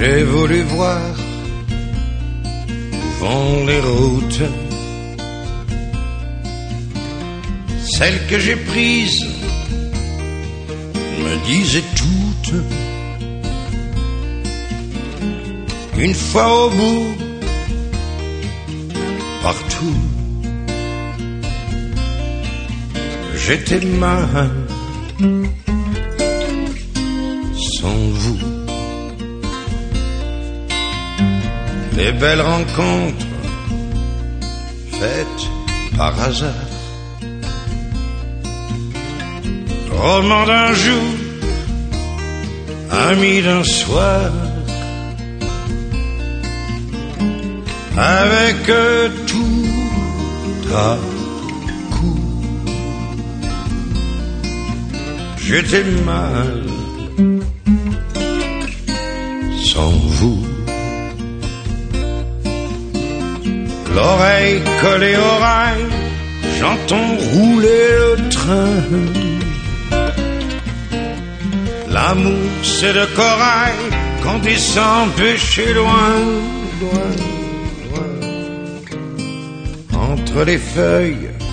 J'ai voulu voir où vont les routes, celles que j'ai prises me disaient toutes. Une fois au bout, partout, j'étais mal sans vous. Les belles rencontres faites par hasard, roman d'un jour, ami d'un soir, avec tout à coup, j'étais mal sans vous. L'oreille collée au rail, j'entends rouler le train. L'amour c'est le corail qu'on descend pêcher loin, loin, loin. Entre les feuilles